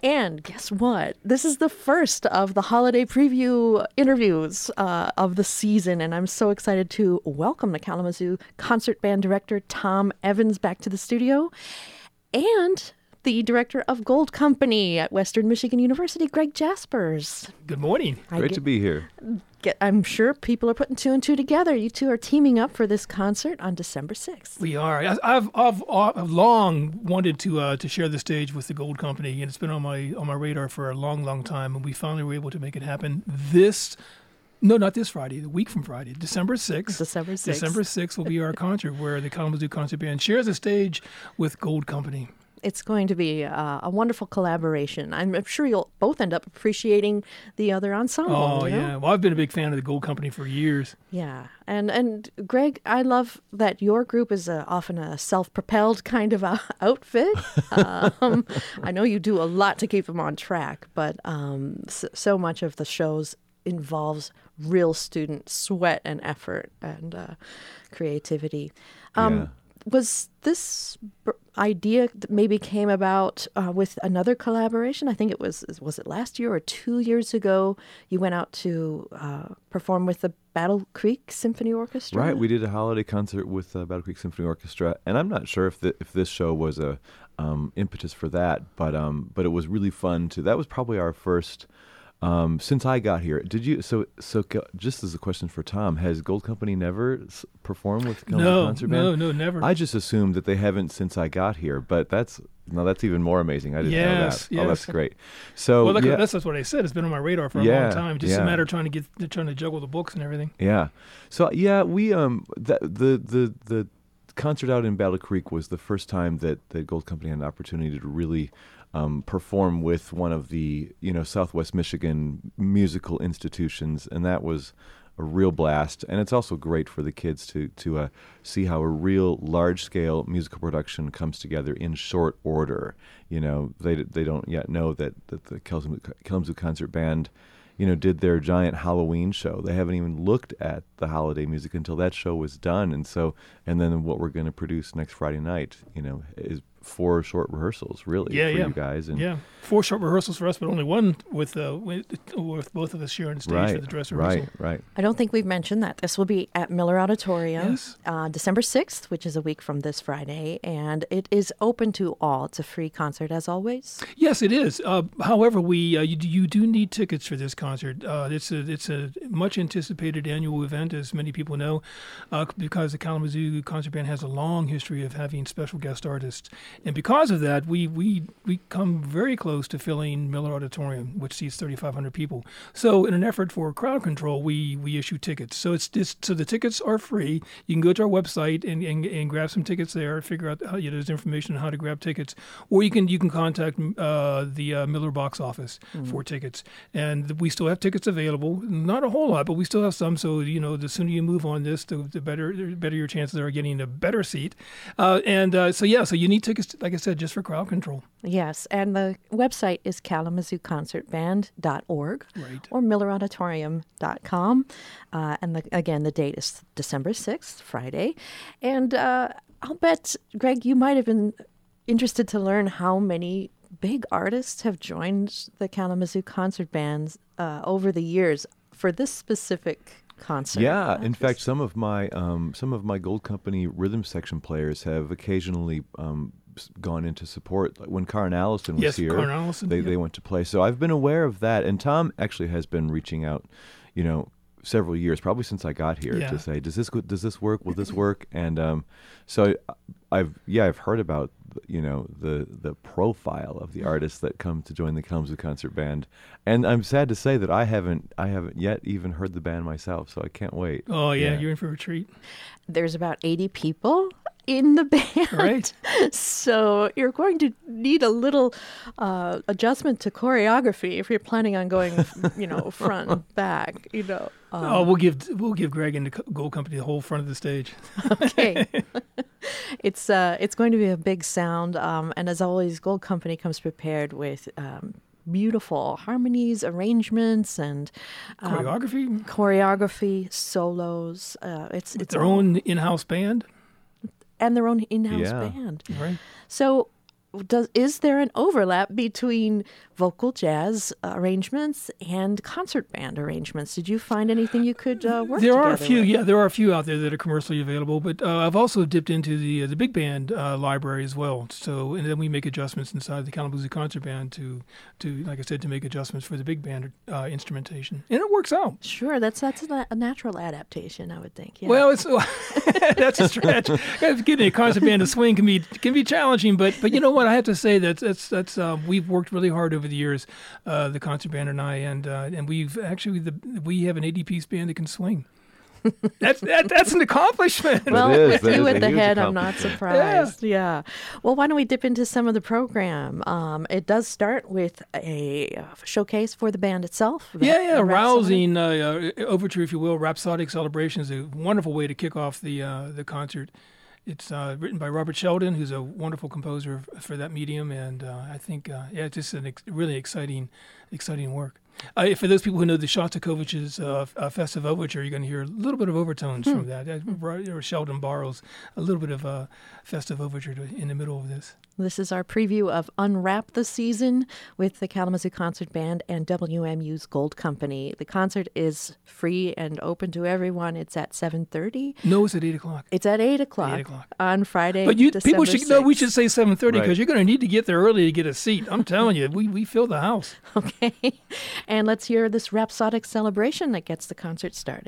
And guess what? This is the first of the holiday preview interviews of the season, and I'm so excited to welcome the Kalamazoo Concert Band director Tom Evans back to the studio, and the director of Gold Company at Western Michigan University, Greg Jaspers. Good morning. Great to be here. I'm sure people are putting two and two together. You two are teaming up for this concert on December 6th. We are. I've long wanted to share the stage with the Gold Company, and it's been on my radar for a long time. And we finally were able to make it happen not this Friday, the week from Friday, December 6th. December 6th. December 6th will be our concert where the Kalamazoo Concert Band shares the stage with Gold Company. It's going to be a wonderful collaboration. I'm sure you'll both end up appreciating the other ensemble. Oh, yeah. Well, I've been a big fan of the Gold Company for years. Yeah. And Greg, I love that your group is often a self-propelled kind of outfit. I know you do a lot to keep them on track, but so much of the shows involves real student sweat and effort and creativity. Was this idea that maybe came about with another collaboration? I think it was it last year or 2 years ago? You went out to perform with the Battle Creek Symphony Orchestra? Right, we did a holiday concert with Battle Creek Symphony Orchestra, and I'm not sure if this show was a impetus for that, but it was really fun too. That was probably our first. Since I got here, did you? So just as a question for Tom, has Gold Company never performed with Kalamazoo Concert Band? No, never. I just assumed that they haven't since I got here, but that's even more amazing. I didn't know that. Yes. Oh, that's great. So that's what I said. It's been on my radar for a long time. Just a matter of trying to juggle the books and everything. Yeah. So we the concert out in Battle Creek was the first time that the Gold Company had an opportunity to really perform with one of the Southwest Michigan musical institutions, and that was a real blast. And it's also great for the kids to see how a real large scale musical production comes together in short order. They don't yet know that the Kalamazoo Concert Band did their giant Halloween show. They haven't even looked at the holiday music until that show was done, and then what we're going to produce next Friday night is 4 short rehearsals, really, for you guys. And 4 short rehearsals for us, but only one with both of us sharing the stage for the dress rehearsal. Right. I don't think we've mentioned that. This will be at Miller Auditorium, December 6th, which is a week from this Friday, and it is open to all. It's a free concert, as always. Yes, it is. However, you do need tickets for this concert. It's a much anticipated annual event, as many people know, because the Kalamazoo Concert Band has a long history of having special guest artists. And because of that, we come very close to filling Miller Auditorium, which seats 3,500 people. So in an effort for crowd control, we issue tickets. So so the tickets are free. You can go to our website and grab some tickets there, figure out there's information on how to grab tickets. Or you can contact the Miller box office for tickets. And we still have tickets available. Not a whole lot, but we still have some. So, the sooner you move on this, the better your chances are of getting a better seat. So you need tickets, like I said, just for crowd control. Yes, and the website is kalamazooconcertband.org or millerauditorium.com. Again, the date is December 6th, Friday. And I'll bet, Greg, you might have been interested to learn how many big artists have joined the Kalamazoo Concert Bands over the years for this specific concert. Yeah, in fact, some of my Gold Company rhythm section players have occasionally gone into support. Like when Karin Allison was here, they went to play. So I've been aware of that, and Tom actually has been reaching out, several years, probably since I got here, to say, does this work? Will this work? And so I've heard about the profile of the artists that come to join the Kalamazoo Concert Band, and I'm sad to say that I haven't yet even heard the band myself, so I can't wait. Oh yeah, you're in for a treat. There's about 80 people in the band. Right. So you're going to need a little adjustment to choreography if you're planning on going, front and back, we'll give Greg and the Gold Company the whole front of the stage. Okay. It's going to be a big sound, and as always, Gold Company comes prepared with beautiful harmonies, arrangements, and choreography, solos. It's their own in-house band. And their own in-house band. Right. So is there an overlap between vocal jazz arrangements and concert band arrangements. Did you find anything you could work There are a together few, with? yeah, there are a few out there that are commercially available, but I've also dipped into the big band library as well. So, and then we make adjustments inside the Kalamazoo Concert Band to like I said, to make adjustments for the big band instrumentation, and it works out. Sure, that's a natural adaptation, I would think. Yeah. Well, it's that's a stretch. Getting a concert band to swing can be challenging, but you know what? I have to say that's we've worked really hard over the years, the concert band and I, and we've actually we have an 80-piece band that can swing. That's an accomplishment. Well, It is. with That you is at a the huge head, I'm not accomplishment. surprised. Yeah. Well, why don't we dip into some of the program? It does start with a showcase for the band itself. Yeah, the Rhapsody. rousing overture, if you will. Rhapsodic Celebration is a wonderful way to kick off the concert. It's written by Robert Sheldon, who's a wonderful composer for that medium, and I think it's just a really exciting work. For those people who know the Shostakovich's Festive Overture, you're going to hear a little bit of overtones from that. Sheldon borrows a little bit of Festive Overture in the middle of this. This is our preview of Unwrap the Season with the Kalamazoo Concert Band and WMU's Gold Company. The concert is free and open to everyone. It's at 7:30. No, it's at 8 o'clock. It's at 8 o'clock, 8 o'clock. on Friday, But people should know. We 6th. should say 7:30 because Right. you're going to need to get there early to get a seat. I'm telling you, we fill the house. Okay. And let's hear this Rhapsodic Celebration that gets the concert started.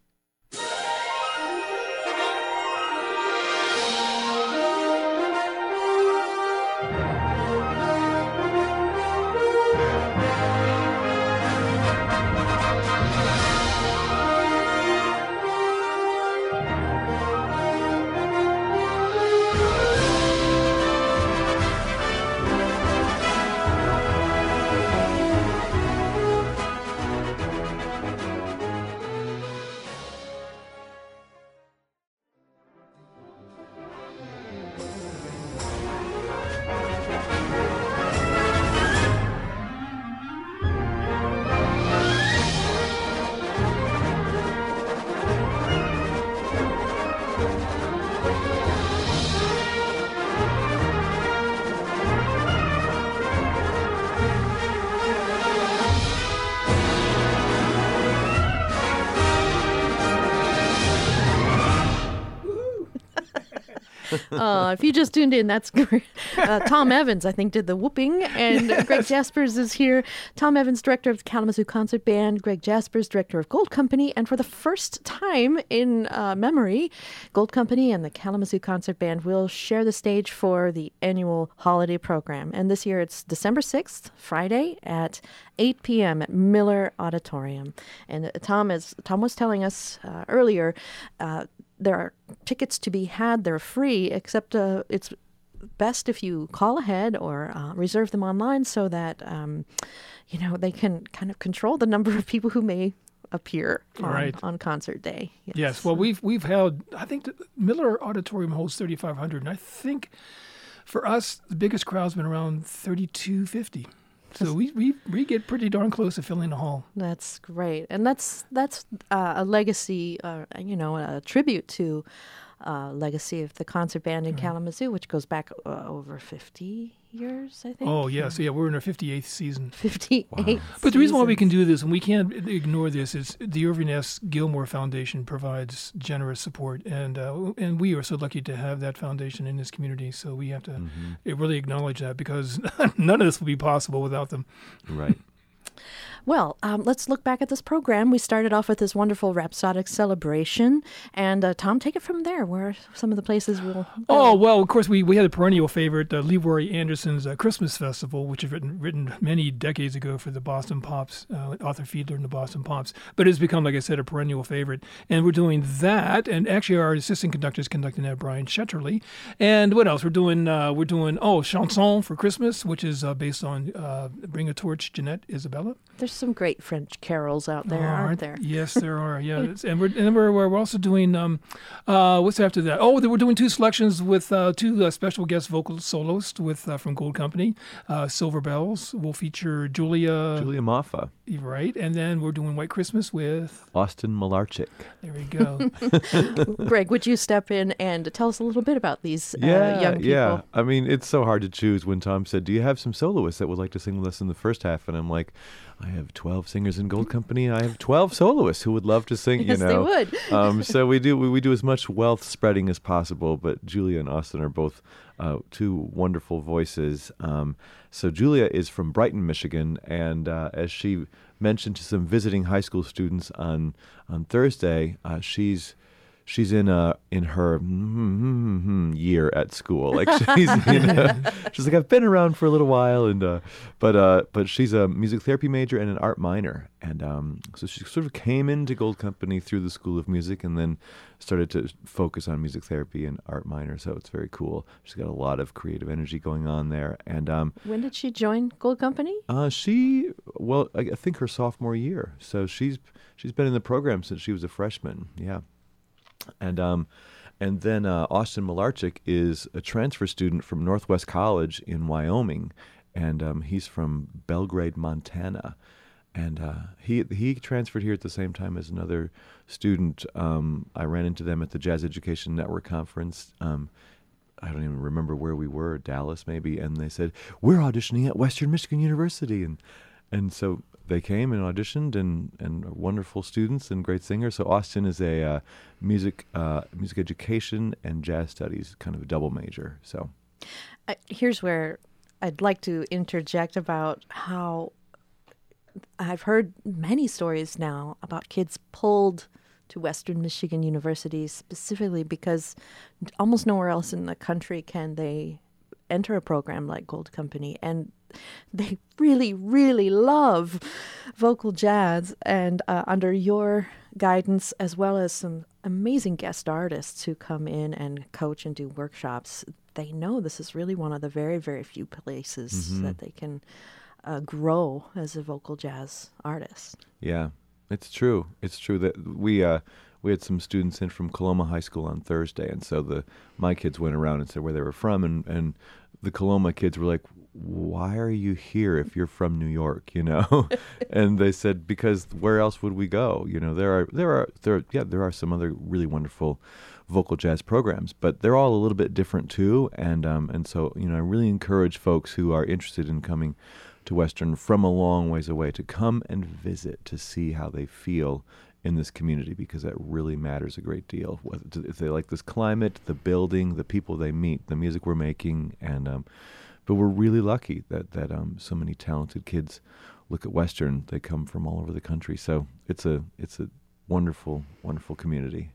If you just tuned in, that's Tom Evans, I think, did the whooping, and Greg Jaspers is here. Tom Evans, director of the Kalamazoo Concert Band, Greg Jaspers, director of Gold Company, and for the first time in memory, Gold Company and the Kalamazoo Concert Band will share the stage for the annual holiday program. And this year it's December 6th, Friday at 8 p.m. at Miller Auditorium. And Tom was telling us earlier, there are tickets to be had. They're free, except it's best if you call ahead or reserve them online so that, they can kind of control the number of people who may appear on concert day. Yes. Well, we've held, I think the Miller Auditorium holds 3,500, and I think for us, the biggest crowd's been around 3,250. So we get pretty darn close to filling the hall. That's great, and that's a legacy, a tribute to legacy of the concert band in Kalamazoo, which goes back over 50 years, I think. Oh yeah, so we're in our 58th season. 58. Wow. But the reason why we can do this, and we can't ignore this, is the Irving S. Gilmore Foundation provides generous support, and we are so lucky to have that foundation in this community. So we have to really acknowledge that, because none of this would be possible without them. Right. Well, let's look back at this program. We started off with this wonderful Rhapsodic Celebration. And Tom, take it from there. Where are some of the places we'll go? Oh, well, of course, we had a perennial favorite, Leroy Anderson's Christmas Festival, which was written many decades ago for the Boston Pops, Arthur Fiedler and the Boston Pops. But it's become, like I said, a perennial favorite. And we're doing that. And actually, our assistant conductor is conducting that, Brian Shetterly. And what else? We're doing Chanson for Christmas, which is based on Bring a Torch, Jeanette Isabella. There's some great French carols out there, aren't there? Yes, there are. Yeah, and we're also doing what's after that? Oh, we're doing 2 selections with 2 special guest vocal soloists with from Gold Company. Silver Bells will feature Julia Moffa. Right, and then we're doing White Christmas with Austin Malarchik. There we go. Greg, would you step in and tell us a little bit about these young people? Yeah. I mean, it's so hard to choose. When Tom said, "Do you have some soloists that would like to sing with us in the first half?" and I'm like, I have 12 singers in Gold Company. I have 12 soloists who would love to sing. Yes, they would. So we do as much wealth spreading as possible. But Julia and Austin are both 2 wonderful voices. So Julia is from Brighton, Michigan, and as she mentioned to some visiting high school students on Thursday, she's in her year at school. Like she's like, I've been around for a little while, and but she's a music therapy major and an art minor, and so she sort of came into Gold Company through the School of Music, and then started to focus on music therapy and art minor. So it's very cool. She's got a lot of creative energy going on there. And when did she join Gold Company? I think her sophomore year. So she's been in the program since she was a freshman. Yeah. And then Austin Malarchik is a transfer student from Northwest College in Wyoming, and he's from Belgrade, Montana. And he transferred here at the same time as another student. I ran into them at the Jazz Education Network conference. I don't even remember where we were, Dallas maybe, and they said, "We're auditioning at Western Michigan University," and so they came and auditioned, and are wonderful students and great singers. So Austin is a music education and jazz studies kind of a double major. So here's where I'd like to interject about how I've heard many stories now about kids pulled to Western Michigan University specifically because almost nowhere else in the country can they enter a program like Gold Company, and they really, really love vocal jazz. And under your guidance, as well as some amazing guest artists who come in and coach and do workshops, they know this is really one of the very, very few places that they can grow as a vocal jazz artist. Yeah, it's true. It's true that we had some students in from Coloma High School on Thursday, and so my kids went around and said where they were from, and the Coloma kids were like, "Why are you here if you're from New York?" And they said, because where else would we go? There are some other really wonderful vocal jazz programs, but they're all a little bit different too, and so I really encourage folks who are interested in coming to Western from a long ways away to come and visit to see how they feel in this community, because that really matters a great deal. If they like this climate, the building, the people they meet, the music we're making, and but we're really lucky that so many talented kids look at Western. They come from all over the country, so it's a wonderful, wonderful community.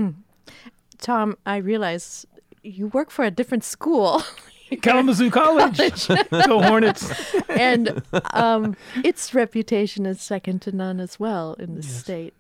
Tom, I realize you work for a different school. Kalamazoo College. Go Hornets. And its reputation is second to none as well in the state.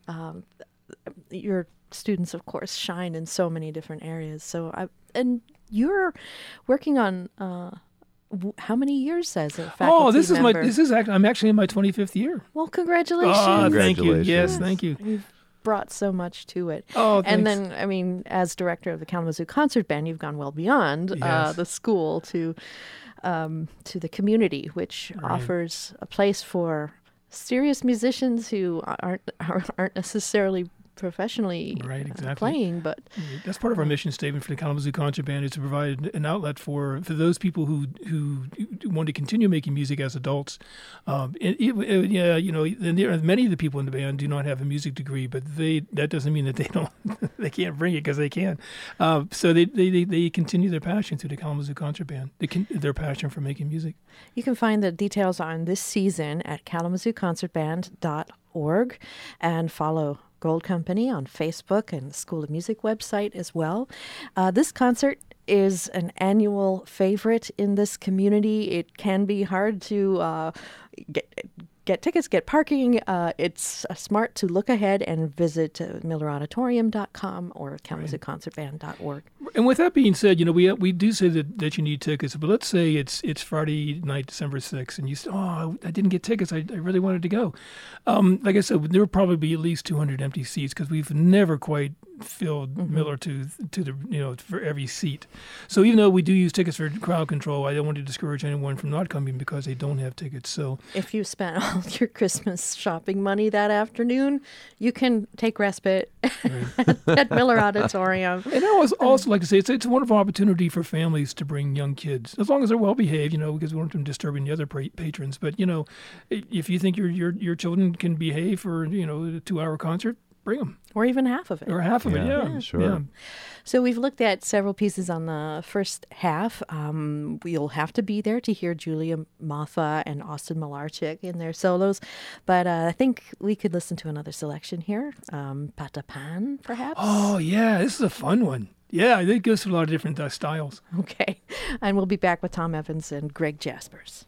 Your students, of course, shine in so many different areas. And you're working on how many years as a faculty member? I'm actually in my 25th year. Well, congratulations. Congratulations. Thank you. Yes, thank you. You've brought so much to it. Oh, and thanks. then, as director of the Kalamazoo Concert Band, you've gone well beyond the school to the community, which offers a place for serious musicians who aren't necessarily professionally playing, but that's part of our mission statement for the Kalamazoo Concert Band, is to provide an outlet for those people who want to continue making music as adults. Many of the people in the band do not have a music degree, but that doesn't mean that they can't bring it, because they can. So they continue their passion through the Kalamazoo Concert Band. Their passion for making music. You can find the details on this season at kalamazooconcertband.org and follow Gold Company on Facebook and the School of Music website as well. This concert is an annual favorite in this community. It can be hard to get tickets, get parking. It's smart to look ahead and visit millerauditorium.com or kalamazooconcertband.org. And with that being said, we do say that you need tickets, but let's say it's Friday night, December 6th, and you say, oh, I didn't get tickets. I really wanted to go. Like I said, there will probably be at least 200 empty seats because we've never quite filled Miller to the for every seat. So even though we do use tickets for crowd control, I don't want to discourage anyone from not coming because they don't have tickets. So if you spent all your Christmas shopping money that afternoon, you can take respite at Miller Auditorium. And I also like to say it's a wonderful opportunity for families to bring young kids, as long as they're well behaved, because we don't want them disturbing the other patrons. But if you think your children can behave for a 2-hour concert, bring them. Or even half of it. Or half of it, yeah. Sure. Yeah. So we've looked at several pieces on the first half. You'll have to be there to hear Julia Maffa and Austin Malarchik in their solos. But I think we could listen to another selection here. Pata Pan, perhaps? Oh, yeah. This is a fun one. Yeah, it goes through a lot of different styles. Okay. And we'll be back with Tom Evans and Greg Jaspers.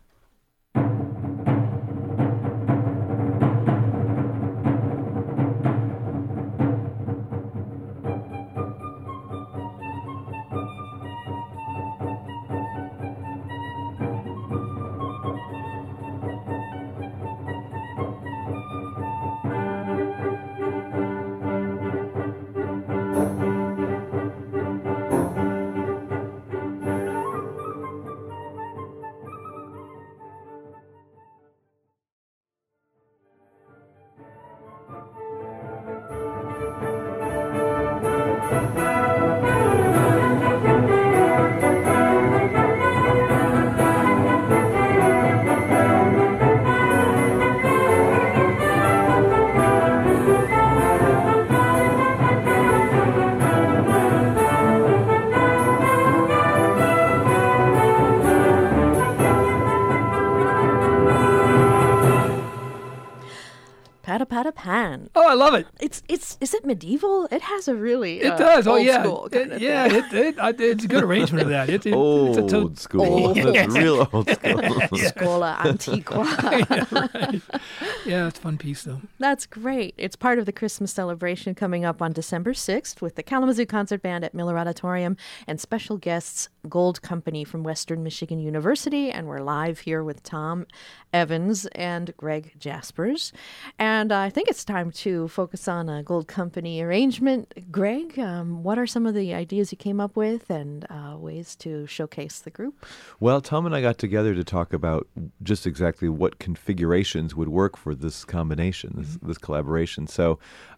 Pata Pan. Oh, I love it. Is it medieval? It has a really it does. old yeah, school kind of it's a good arrangement of that. It's old school. That's real old school. Scuola Antiqua. Right. Yeah, it's a fun piece though. That's great. It's part of the Christmas celebration coming up on December 6th with the Kalamazoo Concert Band at Miller Auditorium and special guests Gold Company from Western Michigan University. And we're live here with Tom Evans and Greg Jaspers. And I think it's time to focus on a Gold Company arrangement. Greg, what are some of the ideas you came up with and ways to showcase the group? Well, Tom and I got together to talk about just exactly what configurations would work for this combination, this collaboration. So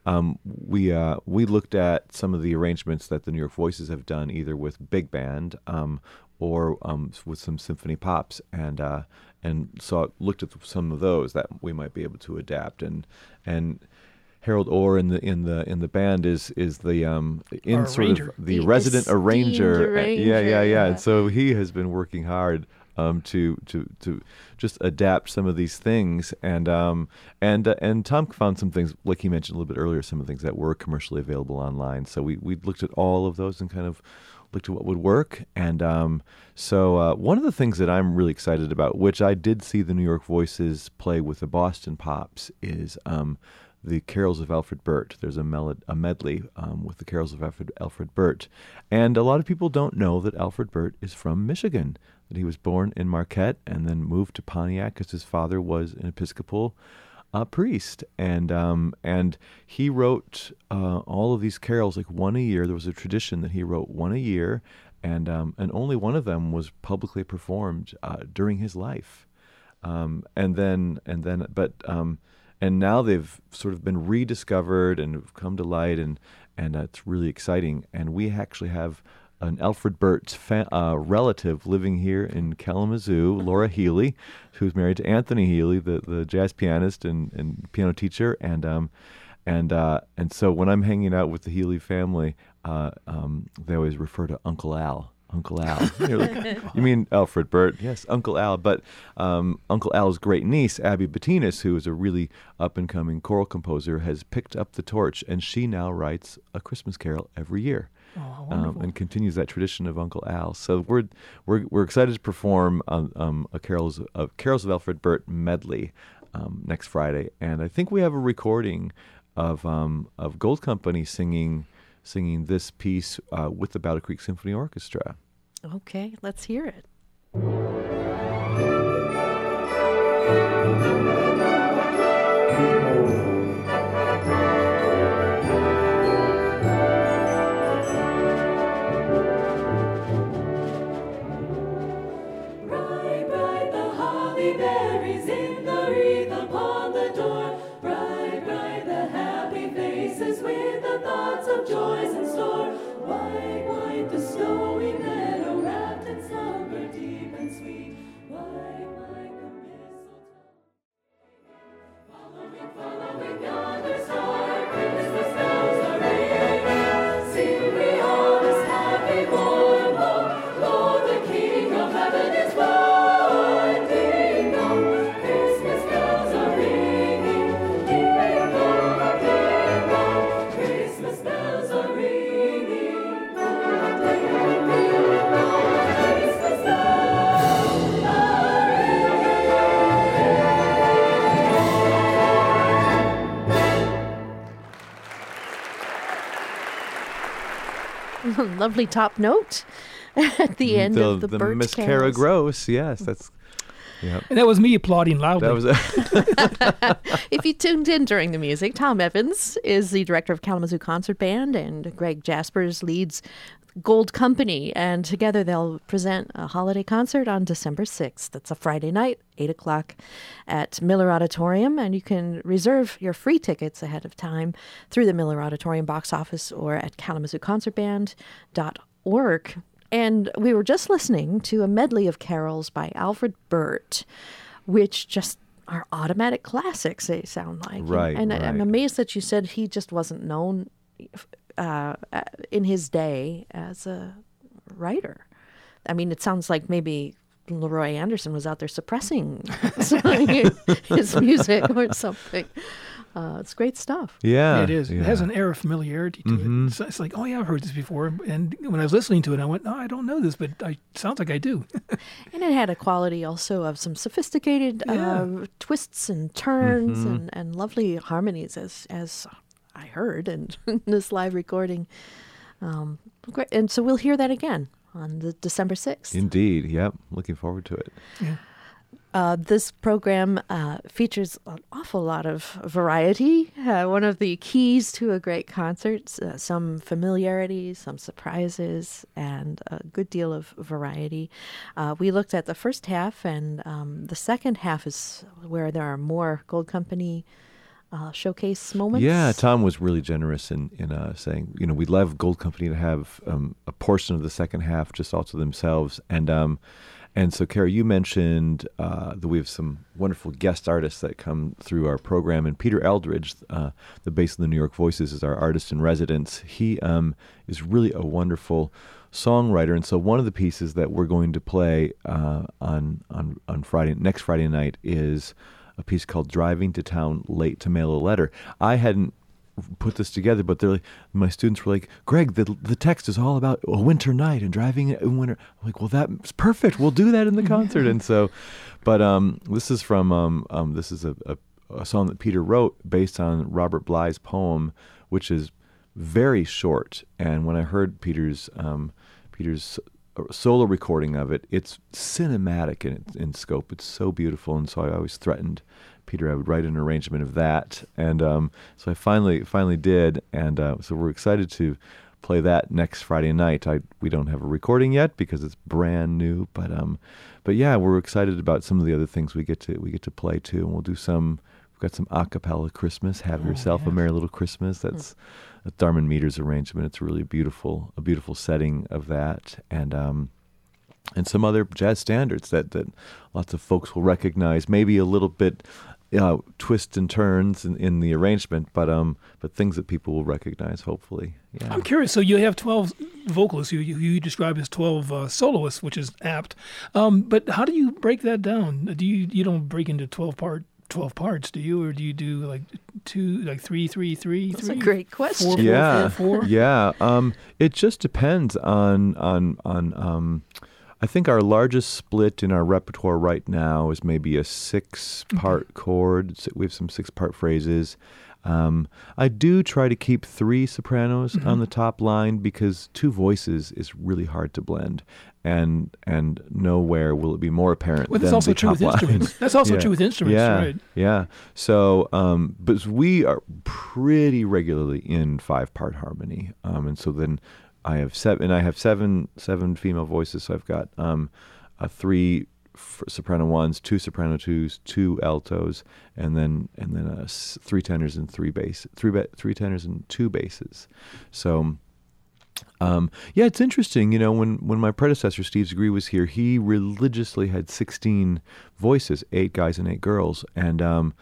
we looked at some of the arrangements that the New York Voices have done, either with big band or with some symphony pops, and looked at some of those that we might be able to adapt. And Harold Orr in the band is the resident arranger. Yeah. And so he has been working hard to just adapt some of these things, and Tom found some things, like he mentioned a little bit earlier, some of the things that were commercially available online. So we looked at all of those and kind of looked at what would work. And so one of the things that I'm really excited about, which I did see the New York Voices play with the Boston Pops, is the Carols of Alfred Burt. There's a medley with the Carols of Alfred Burt. And a lot of people don't know that Alfred Burt is from Michigan, that he was born in Marquette and then moved to Pontiac because his father was an Episcopal priest. And he wrote all of these carols, like one a year. There was a tradition that he wrote one a year, and only one of them was publicly performed during his life. And now they've sort of been rediscovered and have come to light, and it's really exciting. And we actually have an Alfred Burt relative living here in Kalamazoo, Laura Healy, who's married to Anthony Healy, the jazz pianist and piano teacher. And so when I'm hanging out with the Healy family, they always refer to Uncle Al. Uncle Al. You're like, you mean Alfred Burt? Yes, Uncle Al. But Uncle Al's great niece, Abby Bettinas, who is a really up-and-coming choral composer, has picked up the torch, and she now writes a Christmas carol every year. Oh, and continues that tradition of Uncle Al. So we're excited to perform a Carols of Alfred Burt medley next Friday, and I think we have a recording of Gold Company singing singing this piece with the Battle Creek Symphony Orchestra. Okay, let's hear it. Lovely top note at the end of the Birch Miss Carols. Kara Gross, yes, that's. Yeah. And that was me applauding loudly. That was If you tuned in during the music, Tom Evans is the director of Kalamazoo Concert Band, and Greg Jaspers leads Gold Company, and together they'll present a holiday concert on December 6th. That's a Friday night, 8 o'clock at Miller Auditorium, and you can reserve your free tickets ahead of time through the Miller Auditorium box office or at kalamazooconcertband.org. And we were just listening to a medley of carols by Alfred Burt, which just are automatic classics, they sound like. Right, And right. I'm amazed that you said he just wasn't known in his day as a writer. I mean, it sounds like maybe Leroy Anderson was out there suppressing his music or something. It's great stuff. yeah. It is. Yeah. It has an air of familiarity to it. It's like, oh yeah, I've heard this before. And when I was listening to it, I went, no, I don't know this, but it sounds like I do. And it had a quality also of some sophisticated twists and turns and lovely harmonies, as I heard in this live recording. Great. And so we'll hear that again on the December 6th. Indeed. Yep. Looking forward to it. Yeah. This program features an awful lot of variety. One of the keys to a great concert, some familiarity, some surprises, and a good deal of variety. We looked at the first half, and the second half is where there are more Gold Company showcase moments. Yeah, Tom was really generous in saying, we'd love Gold Company to have a portion of the second half just all to themselves. And so, Kara, you mentioned that we have some wonderful guest artists that come through our program. And Peter Eldridge, the bass of the New York Voices, is our artist in residence. He is really a wonderful songwriter. And so one of the pieces that we're going to play on next Friday night is a piece called Driving to Town Late to Mail a Letter. I hadn't put this together, but my students were like, Greg, the text is all about a winter night and driving in winter. I'm like, well, that's perfect. We'll do that in the concert. And so, but this is from this is a song that Peter wrote based on Robert Bly's poem, which is very short. And when I heard Peter's solo recording of it, it's cinematic in scope. It's so beautiful, and so I always threatened Peter I would write an arrangement of that, and so I finally did, and so we're excited to play that next Friday night. We don't have a recording yet because it's brand new, but yeah, we're excited about some of the other things we get to play too, and we'll do some. We've got some a cappella Christmas. Have yourself a merry little Christmas. That's a Tharman Meter's arrangement. It's really a beautiful setting of that, and some other jazz standards that lots of folks will recognize. Maybe a little bit twists and turns in the arrangement, but things that people will recognize, hopefully. Yeah. I'm curious. So you have 12 vocalists who you describe as 12 soloists, which is apt. But how do you break that down? You don't break into 12 parts, do you, or do you do like 3, 3, 3? That's a great question. 4, 4, 4, 4? Yeah. It just depends on I think our largest split in our repertoire right now is maybe a 6-part chord. So we have some 6-part phrases. I do try to keep 3 sopranos on the top line because 2 voices is really hard to blend, and nowhere will it be more apparent Well, than that's also the true top with instruments. line. That's also Yeah. true with instruments, Yeah, right? yeah. So, but we are pretty regularly in 5-part harmony, and so then I have 7 female voices. So I've got 3 soprano 1s, 2 soprano 2s, 2 altos, and then 3 tenors and 3 bass, 3 tenors and 2 basses. So, yeah, it's interesting. You know, when my predecessor Steve Zagre was here, he religiously had 16 voices, 8 guys and 8 girls, and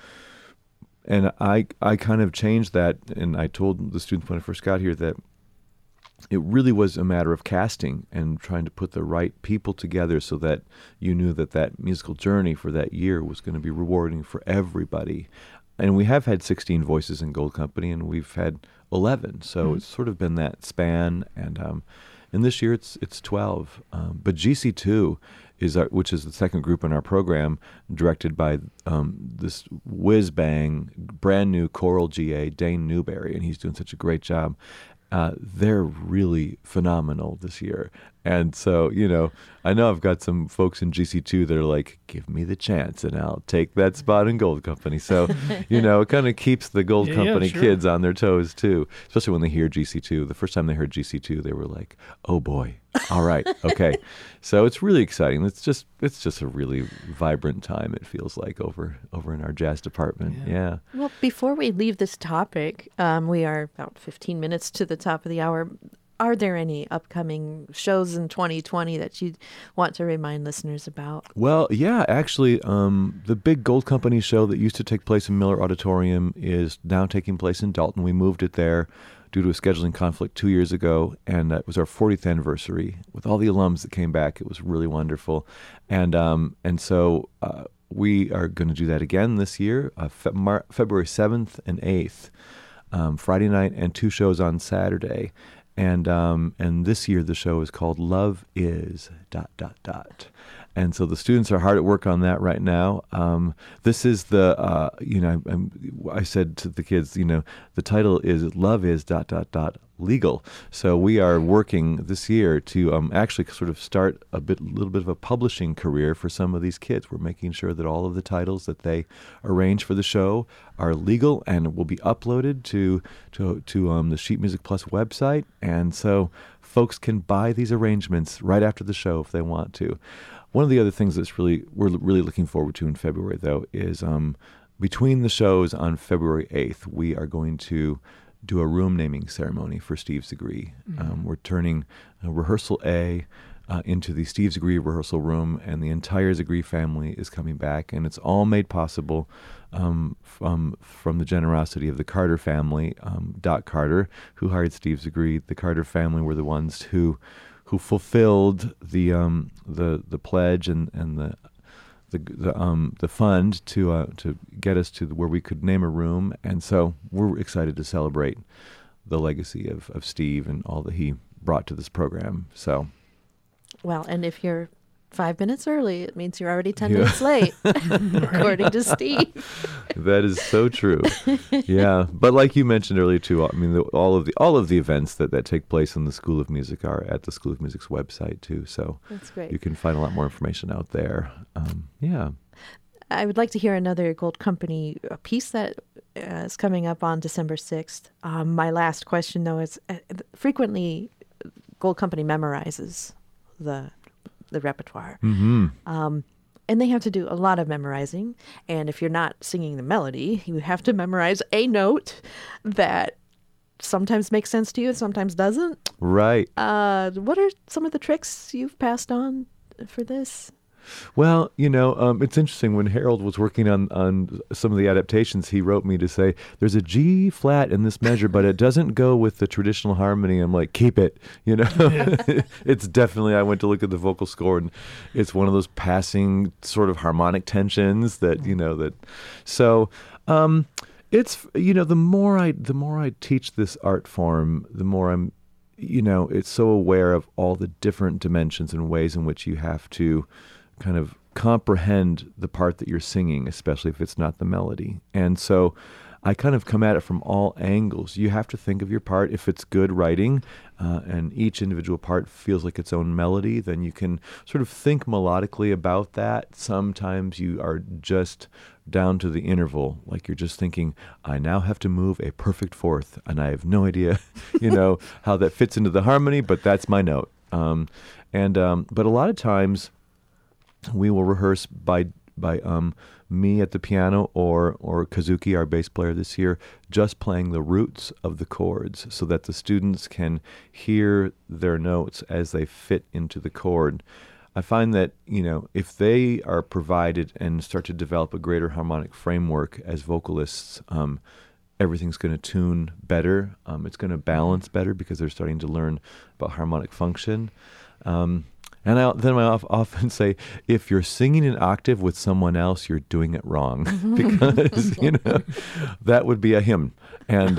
I kind of changed that, and I told the students when I first got here that it really was a matter of casting and trying to put the right people together so that you knew that musical journey for that year was going to be rewarding for everybody. And we have had 16 voices in Gold Company, and we've had 11. So it's sort of been that span. And this year it's 12. But GC2 which is the second group in our program, directed by this whiz-bang, brand new choral GA, Dane Newberry, and he's doing such a great job. They're really phenomenal this year. And so, you know I've got some folks in GC2 that are like, give me the chance and I'll take that spot in Gold Company. So, it kind of keeps the Gold Company sure. kids on their toes too, especially when they hear GC2. The first time they heard GC2, they were like, oh boy, all right, okay. So it's really exciting. It's just a really vibrant time, it feels like, over in our jazz department. Yeah. Well, before we leave this topic, we are about 15 minutes to the top of the hour. Are there any upcoming shows in 2020 that you want to remind listeners about? Well, yeah, actually, the big Gold Company show that used to take place in Miller Auditorium is now taking place in Dalton. We moved it there due to a scheduling conflict 2 years ago, and it was our 40th anniversary with all the alums that came back. It was really wonderful, and so we are going to do that again this year, February 7th and 8th, Friday night, and 2 shows on Saturday. And this year the show is called Love Is ... And so the students are hard at work on that right now. This is the, I said to the kids, the title is Love Is ... Legal. So we are working this year to actually sort of start a little bit of a publishing career for some of these kids. We're making sure that all of the titles that they arrange for the show are legal and will be uploaded to the Sheet Music Plus website. And so folks can buy these arrangements right after the show if they want to. One of the other things we're really looking forward to in February, though, is between the shows on February 8th, we are going to do a room naming ceremony for Steve Zagre. We're turning rehearsal A into the Steve Zagre rehearsal room, and the entire Zagre family is coming back, and it's all made possible from the generosity of the Carter family. Doc Carter, who hired Steve Zagre, the Carter family were the ones who fulfilled the pledge and the fund to get us to where we could name a room, and so we're excited to celebrate the legacy of Steve and all that he brought to this program. So, well, and if you're 5 minutes early, it means you're already 10 minutes late, according to Steve. That is so true. Yeah, but like you mentioned earlier too, I mean, all of the events that take place in the School of Music are at the School of Music's website too. So that's great. You can find a lot more information out there. Yeah. I would like to hear another Gold Company piece that is coming up on December 6th. My last question, though, is frequently Gold Company memorizes the repertoire. Mm-hmm. And they have to do a lot of memorizing. And if you're not singing the melody, you have to memorize a note that sometimes makes sense to you and sometimes doesn't. Right. What are some of the tricks you've passed on for this? Well, it's interesting. When Harold was working on some of the adaptations, he wrote me to say, there's a G flat in this measure, but it doesn't go with the traditional harmony. I'm like, keep it, It's definitely, I went to look at the vocal score, and it's one of those passing sort of harmonic tensions that, so, it's, the more I teach this art form, the more I'm it's so aware of all the different dimensions and ways in which you have to kind of comprehend the part that you're singing, especially if it's not the melody. And so I kind of come at it from all angles. You have to think of your part. If it's good writing and each individual part feels like its own melody, then you can sort of think melodically about that. Sometimes you are just down to the interval, like you're just thinking, I now have to move a perfect fourth, and I have no idea, how that fits into the harmony, but that's my note. But a lot of times we will rehearse by me at the piano or Kazuki, our bass player this year, just playing the roots of the chords so that the students can hear their notes as they fit into the chord. I find that, if they are provided and start to develop a greater harmonic framework as vocalists, everything's going to tune better. It's going to balance better because they're starting to learn about harmonic function. And I often say, if you're singing an octave with someone else, you're doing it wrong, because that would be a hymn and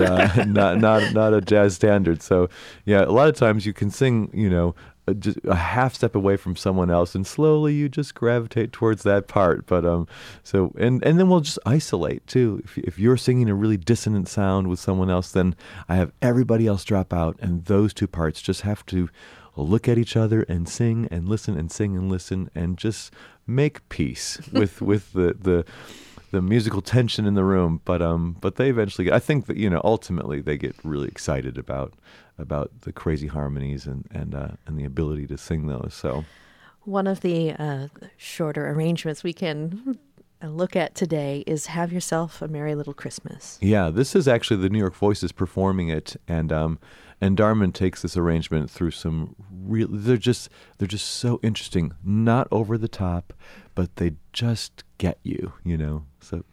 not a jazz standard. So yeah, a lot of times you can sing just a half step away from someone else, and slowly you just gravitate towards that part. But and then we'll just isolate too. If you're singing a really dissonant sound with someone else, then I have everybody else drop out, and those two parts just have to look at each other and sing and listen and sing and listen and just make peace with the musical tension in the room. But they eventually, I think that ultimately they get really excited about the crazy harmonies and the ability to sing those. So one of the shorter arrangements we can look at today is Have Yourself a Merry Little Christmas. Yeah, this is actually the New York Voices performing it, and Darman takes this arrangement through some real. They're just so interesting, not over the top, but they just get you, So.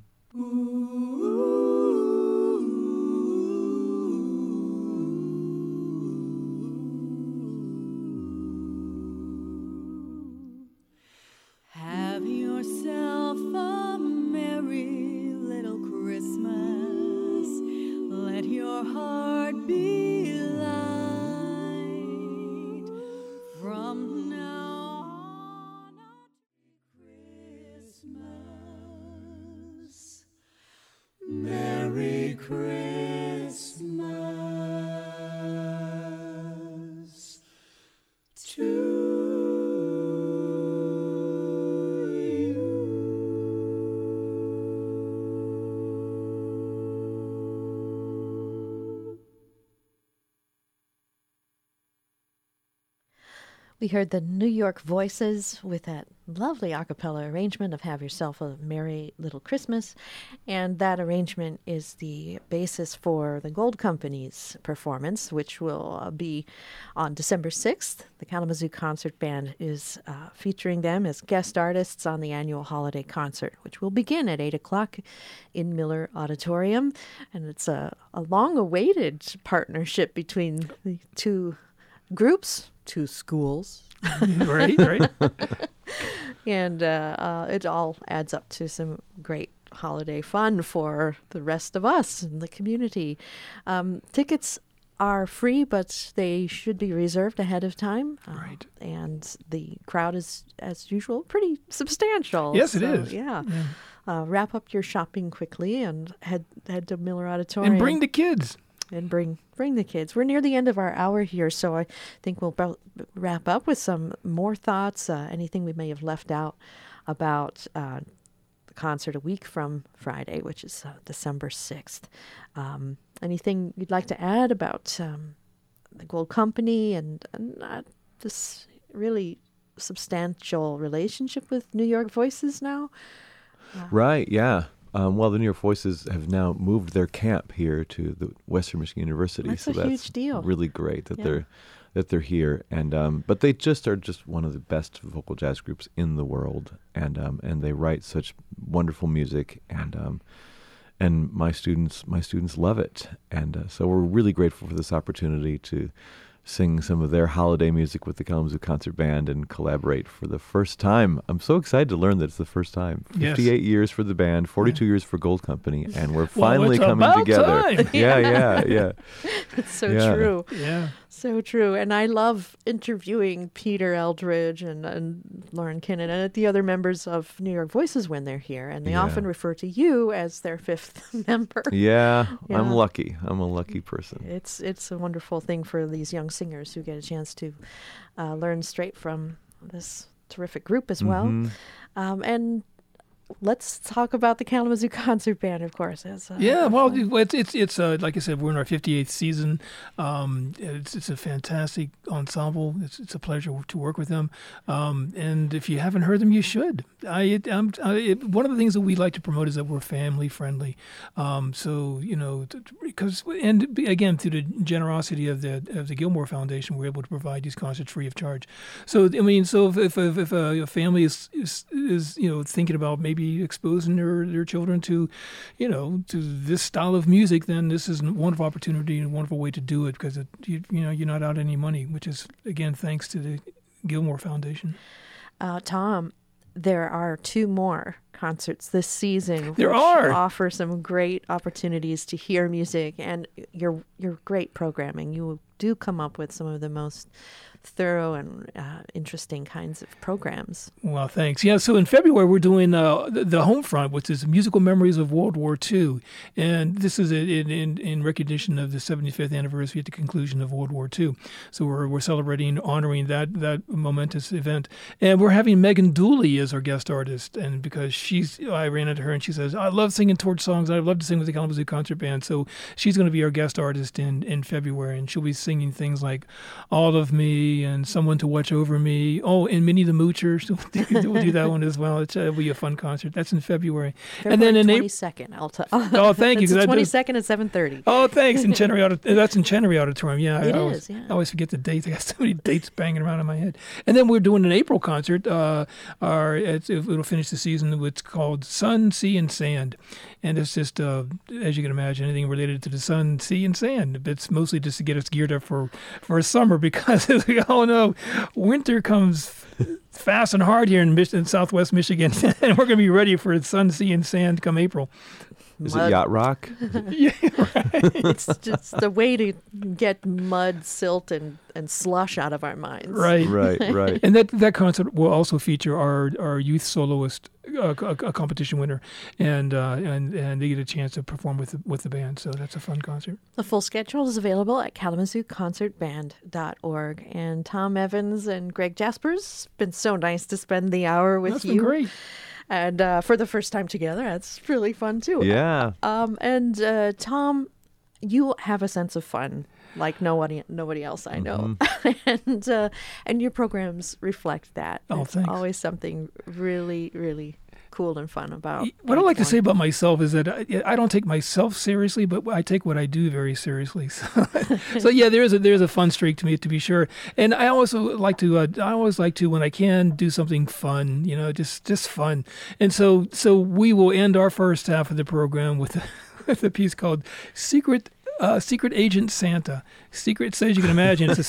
Have yourself a merry little Christmas. Let your heart be light. From now on, Christmas. Merry Christmas to We heard the New York Voices with that lovely a cappella arrangement of Have Yourself a Merry Little Christmas. And that arrangement is the basis for the Gold Company's performance, which will be on December 6th. The Kalamazoo Concert Band is featuring them as guest artists on the annual holiday concert, which will begin at 8 o'clock in Miller Auditorium. And it's a long-awaited partnership between the two groups, two schools. Right. And it all adds up to some great holiday fun for the rest of us in the community. Tickets are free, but they should be reserved ahead of time. Right. And the crowd is, as usual, pretty substantial. Yes, it is. Yeah. Wrap up your shopping quickly and head to Miller Auditorium. And bring the kids. And bring the kids. We're near the end of our hour here, so I think we'll wrap up with some more thoughts, anything we may have left out about the concert a week from Friday, which is December 6th. Anything you'd like to add about the Gold Company and this really substantial relationship with New York Voices now? Right, yeah. Well, the New York Voices have now moved their camp here to the Western Michigan University. That's so a huge deal. Really great that they're here, and but they are just one of the best vocal jazz groups in the world, and they write such wonderful music, and my students love it, and so we're really grateful for this opportunity to sing some of their holiday music with the Kalamazoo Concert Band and collaborate for the first time. I'm so excited to learn that it's the first time. 58 years for the band, 42 years for Gold Company, and we're finally coming together. Time. Yeah. It's so true. Yeah. So true. And I love interviewing Peter Eldridge and Lauren Kinnan and the other members of New York Voices when they're here. And they Yeah. often refer to you as their fifth member. Yeah, Yeah. I'm lucky. I'm a lucky person. It's a wonderful thing for these young singers who get a chance to learn straight from this terrific group as well. Mhm. And let's talk about the Kalamazoo Concert Band, of course. As, Yeah, well, it's like I said, we're in our 58th season. It's a fantastic ensemble. It's a pleasure to work with them. And if you haven't heard them, you should. One of the things that we like to promote is that we're family friendly. So because again, through the generosity of the Gilmore Foundation, we're able to provide these concerts free of charge. So I mean, so if a family is thinking about maybe exposing their children to this style of music, then this is a wonderful opportunity and a wonderful way to do it, because you're not out any money, which is again thanks to the Gilmore Foundation. Tom, there are 2 more concerts this season. There which are. offer some great opportunities to hear music and your great programming. You do come up with some of the most thorough and interesting kinds of programs. Well, thanks. Yeah, so in February, we're doing the Home Front, which is Musical Memories of World War II. And this is in recognition of the 75th anniversary at the conclusion of World War II. So we're celebrating, honoring that momentous event. And we're having Megan Dooley as our guest artist. And because I ran into her and she says, I love singing torch songs. I love to sing with the Kalamazoo Concert Band. So she's going to be our guest artist in February. And she'll be singing things like All of Me and Someone to Watch Over Me. Oh, and Minnie the Moocher. So we'll do that one as well. It'll be a fun concert. That's in February. February And then in 22nd, I'll tell. Oh, thank you. It's the 'cause I do- 22nd at 7:30. Oh, thanks. That's in Chenery Auditorium. Yeah, It I is, yeah. always forget the dates. I got so many dates banging around in my head. And then we're doing an April concert. It'll finish the season. It's called Sun, Sea, and Sand. And it's just, as you can imagine, anything related to the sun, sea, and sand. It's mostly just to get us geared up for summer, because as we all know, winter comes fast and hard here in Southwest Michigan, and we're going to be ready for sun, sea, and sand come April. Is Mud. it yacht rock? Yeah, right. It's just a way to get mud, silt, and slush out of our minds. Right. Right. And that concert will also feature our youth soloist, a competition winner, and they get a chance to perform with the band. So that's a fun concert. The full schedule is available at kalamazooconcertband.org. And Tom Evans and Greg Jaspers, it's been so nice to spend the hour with That's you. been great. And for the first time together, that's really fun too. Yeah. And Tom, you have a sense of fun like nobody else I know. And your programs reflect that. Oh, It's thanks. always something really, really cool and fun about What I like to each say one. about myself is that I don't take myself seriously, but I take what I do very seriously. So yeah, there's a fun streak to me, to be sure. And I also like to when I can do something fun, just fun. And so we will end our first half of the program with a piece called Secret Agent Santa. Secret, so as you can imagine, you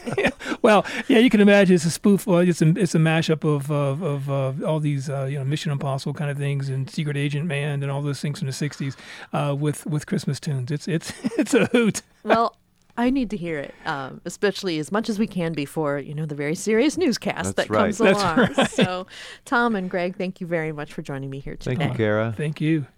can imagine it's a spoof. It's a mashup of all these Mission Impossible kind of things and Secret Agent Man and all those things from the '60s with Christmas tunes. It's a hoot. Well, I need to hear it, especially as much as we can before, the very serious newscast That's that right. comes along. So, Tom and Greg, thank you very much for joining me here today. Thank you, Kara. Thank you.